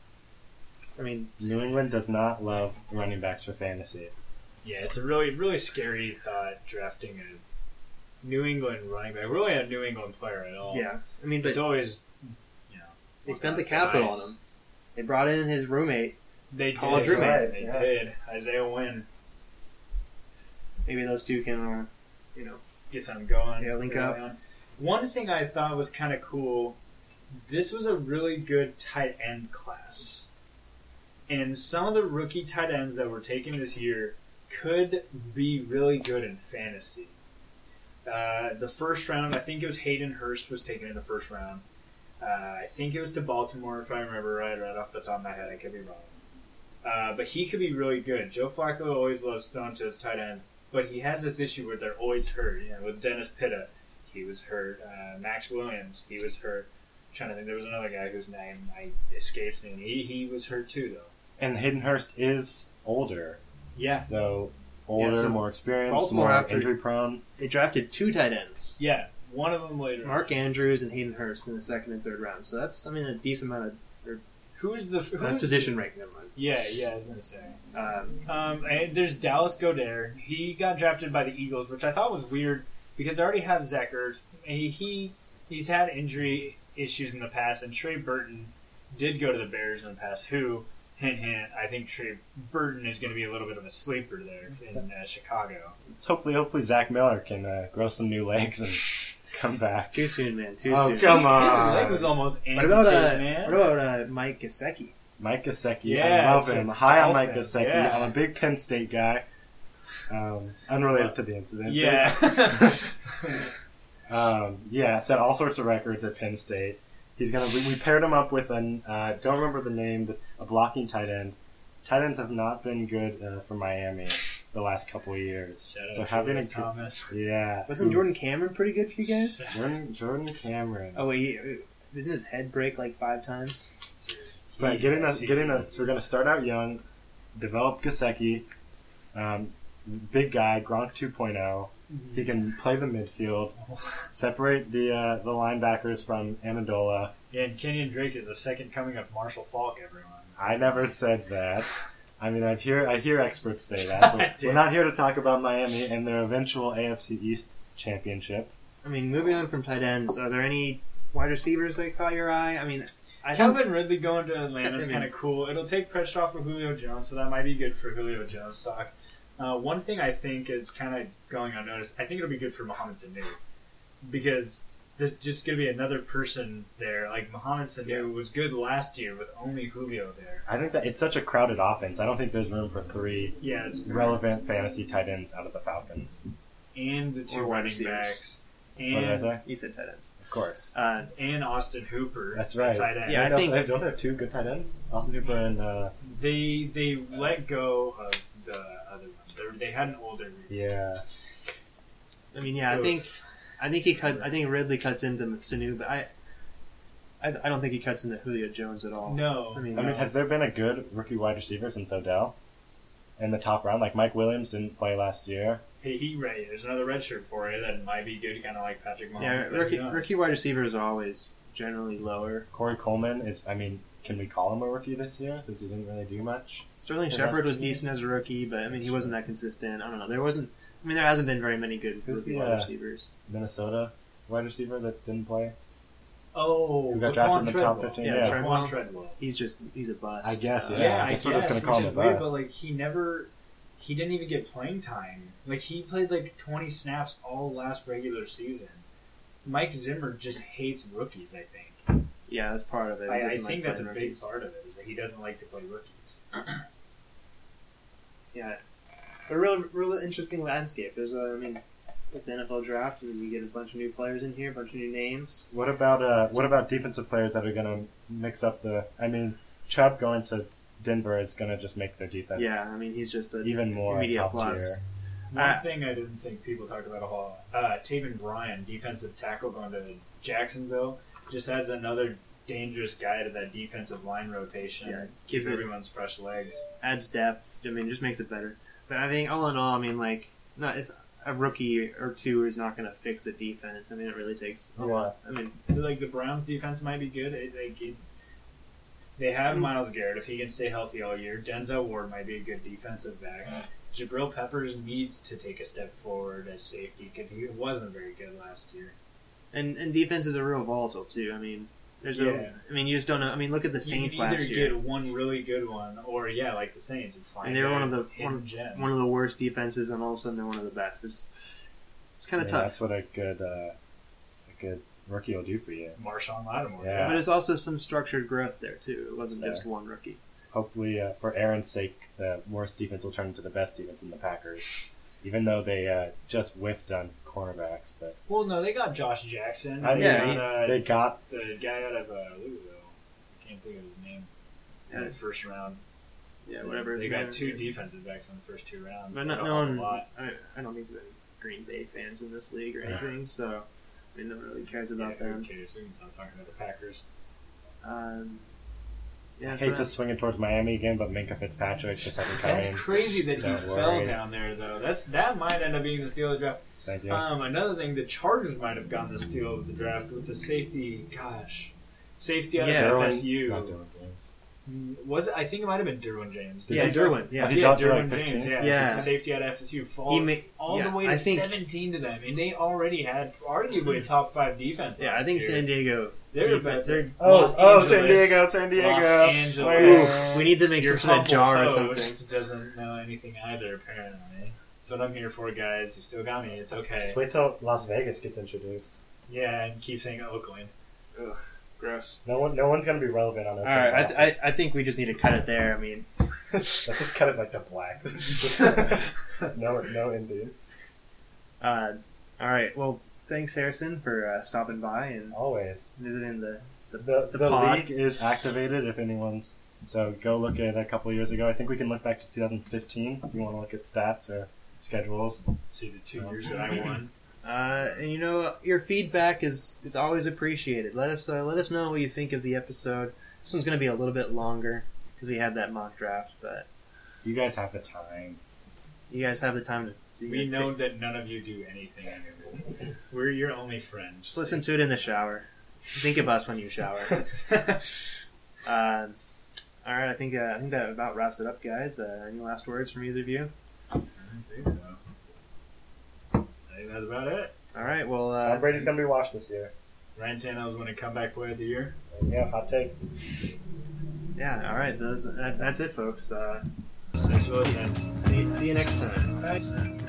I mean, New England does not love running backs for fantasy. Yeah, it's a really, really scary thought drafting a New England running back. Really a New England player at all. yeah. I mean, but It's always, you know. they spent the it's capital nice. on him. They brought in his roommate. They His college did. roommate. They Yeah. did. Isaiah Wynn. Maybe those two can, uh, you know, Get something going. Yeah, link early up. on. One thing I thought was kind of cool, this was a really good tight end class. And some of the rookie tight ends that were taken this year could be really good in fantasy. Uh, the first round, I think it was Hayden Hurst was taken in the first round. Uh, I think it was to Baltimore, if I remember right, right off the top of my head. I could be wrong. Uh, but he could be really good. Joe Flacco always loves throwing to his tight end, but he has this issue where they're always hurt. You know, with Dennis Pitta, he was hurt. Uh, Max Williams, he was hurt. I'm trying to think, there was another guy whose name I escapes me. And he he was hurt too, though. And Hayden Hurst is older. Yeah, So older, Yeah, so more experienced, Baltimore more after- injury prone. they drafted two tight ends. yeah. One of them later. Mark Andrews and Hayden Hurst in the second and third round. So that's, I mean, a decent amount of Who's the who's that's position rank. Never mind. Yeah, yeah. I was gonna say. Um, Um, and there's Dallas Goedert. He got drafted by the Eagles, which I thought was weird because they already have Zach Ertz. He, he he's had injury issues in the past, and Trey Burton did go to the Bears in the past. Who, hint hint, I think Trey Burton is going to be a little bit of a sleeper there in uh, Chicago. Let's hopefully, hopefully Zach Miller can uh, grow some new legs and come back. too soon, man. Too Oh, soon. come His on. leg was almost What about amputated, uh, man. what about uh, Mike Gesicki? Mike Gesicki, Yeah, I love it's a him. High on Mike Dolphin, Gesicki. yeah. I'm a big Penn State guy. Um, unrelated Uh, to the incident. Yeah. Um, yeah, set all sorts of records at Penn State. He's gonna. We, we paired him up with an. Uh, don't remember the name. but A blocking tight end. Tight ends have not been good uh, for Miami the last couple of years. Shout out so to having a Julius Thomas. yeah, Wasn't Jordan Cameron pretty good for you guys? Jordan, Jordan Cameron. Oh wait, he- didn't his head break like five times? But He getting a has getting a sixteen. so we're gonna start out young, develop Gesicki, um, big guy Gronk 2.0. He can play the midfield, separate the uh, the linebackers from Amendola. Yeah, and Kenyon Drake is the second coming of Marshall Falk, everyone. I never said that. I mean, I hear I hear experts say that, I but did. we're not here to talk about Miami and their eventual A F C East championship. I mean, moving on from tight ends, are there any wide receivers that caught your eye? I mean, I think Calvin Ridley going to Atlanta is I mean- kind of cool. It'll take pressure off of Julio Jones, so that might be good for Julio Jones stock. Uh, one thing I think is kind of going unnoticed, I think it'll be good for Mohamed Sanu because there's just going to be another person there. Like Mohamed Sanu was good last year with only Julio there. I think that it's such a crowded offense. I don't think there's room for three Yeah, it's relevant fantasy tight ends out of the Falcons. and the two Or wide running receivers. backs What did I and say? you said tight ends. Of course. Uh, and Austin Hooper. That's the right. Tight end. Yeah, I They also- think- they- don't they have two good tight ends? Austin Hooper and uh, They they let go of the other one. They they had an older. yeah. I mean, yeah, I Oof. think I think he cut. I think Ridley cuts into Sanu, but I I, I don't think he cuts into Julio Jones at all. No. I mean, I mean, no. has there been a good rookie wide receiver since Odell in the top round? Like Mike Williams didn't play last year. Hey, he right. There's another red shirt for you that might be good, kind of like Patrick Mahomes. yeah, but rookie you know. rookie wide receivers are always generally lower. Corey Coleman is. I mean, can we call him a rookie this year since he didn't really do much? Sterling The Shepard rest was of the- decent as a rookie, but I mean he wasn't that consistent. I don't know. There wasn't. I mean there hasn't been very many good Who's rookie the, wide uh, receivers. Minnesota wide receiver that didn't play. Oh, Who got Laquan drafted in the top Treadwell. fifteen? Yeah, Yeah, Treadwell. Laquan Treadwell. He's just he's a bust. I guess, Uh, yeah. Yeah, I that's what I was guess, gonna call which him, is a weird, bust. but like he never, he didn't even get playing time. Like he played like twenty snaps all last regular season. Mike Zimmer just hates rookies. I think. Yeah, that's part of it. He I, I doesn't think like that's a playing big rookies. part of it is that he doesn't like to play rookies. Yeah, a real, real interesting landscape. There's a, I mean, with the N F L draft, and then you get a bunch of new players in here, a bunch of new names. What about uh, what about defensive players that are going to mix up the? I mean, Chubb going to Denver is going to just make their defense Yeah, I mean he's just a even more immediate top plus. tier. One Uh, thing I didn't think people talked about a whole lot, uh, Taven Bryan, defensive tackle going to Jacksonville, just adds another dangerous guy to that defensive line rotation. Yeah, gives gives it- everyone's fresh legs. adds depth. I mean, just makes it better. But I think all in all, I mean, like, not it's a rookie or two is not going to fix the defense. I mean, it really takes a Yeah. lot. I mean, Like the Browns' defense might be good. It, they, it, they have Miles Garrett if he can stay healthy all year. Denzel Ward might be a good defensive back. Jabril Peppers needs to take a step forward as safety because he wasn't very good last year. and and defenses are real volatile too. I mean, there's Yeah. a. I mean, you just don't know. I mean, look at the Saints you can either last year. get one really good one, or yeah, like the Saints, and find And they were one of a the hidden one, gem. one of the worst defenses, and all of a sudden they're one of the best. It's it's kind of Yeah, tough. That's what a good uh, a good rookie will do for you. Marshawn Lattimore. Yeah. But it's also some structured growth there too. It wasn't Fair. just one rookie. Hopefully, uh, for Aaron's sake, the worst defense will turn into the best defense in the Packers. Even though they uh, just whiffed on cornerbacks, but Well, no, they got Josh Jackson. I They mean, Yeah, got, he- uh, they got the guy out of uh, Louisville. I can't think of his name. In Yeah. the first round. Yeah, whatever. They his got name two is. defensive backs in the first two rounds. But They not don't no have one. a lot. I, I don't think there's any Green Bay fans in this league or Yeah. anything. So I mean, no one really cares about Yeah, who them. cares? We can stop talking about the Packers. Um, yeah, I so hate to swing it towards Miami again, but Minka Fitzpatrick, the second That's coming. crazy that he Don't fell worry. down there, though. That's that might end up being the steal of the draft. Thank you. Um, another thing, the Chargers might have gotten the steal of the draft with the safety. Gosh, safety out Yeah, of Derwin- F S U. not Derwin James. Mm, Was it? I think it might have been Derwin James. Yeah, Did they- Derwin. Yeah, Have He yeah, dropped to, Derwin like, James. fifteen? Yeah, Yeah. he's a safety out of F S U falls He ma- all yeah, the way I to think- seventeen to them, and they already had arguably a top five defense. yeah. I last think year. San Diego. They're, defense- but they're Oh, Los oh, Angeles, San Diego, San Diego. Los Angeles. Oof. We need to make Your some sort of humble jar or host something. doesn't know anything either, apparently. That's what I'm here for, guys. You still got me. It's okay. Just wait till Las Vegas gets introduced. Yeah, and keep saying Oakland. Ugh, gross. No one, no one's gonna be relevant on All Oakland. right, roster. I, I, I think we just need to cut it there. I mean, Let's just cut it like to black. no, no, indeed. uh, all right. Well, thanks Harrison for uh, stopping by and Always. visiting the the, The the the pod. league is activated. If anyone's so, go look at a couple of years ago. I think we can look back to two thousand fifteen if you want to look at stats or schedules. See the two years that I won. Uh, and you know, your feedback is, is always appreciated. Let us uh, let us know what you think of the episode. This one's going to be a little bit longer because we had that mock draft, but You guys have the time. you guys have the time to. to We to- know that none of you do anything. We're your only friends. Just listen to it in the shower. Think of us when you shower. Um, all right, I think uh, I think that about wraps it up, guys. Uh, any last words from either of you? I don't think so. I think that's about it. All right, well, uh, Tom Brady's gonna be washed this year. Ryan Tannehill's winning comeback player of the year. Yeah, hot takes. yeah, all right, those that, that's it, folks. Uh, Thanks for listening. see see you next time. Bye.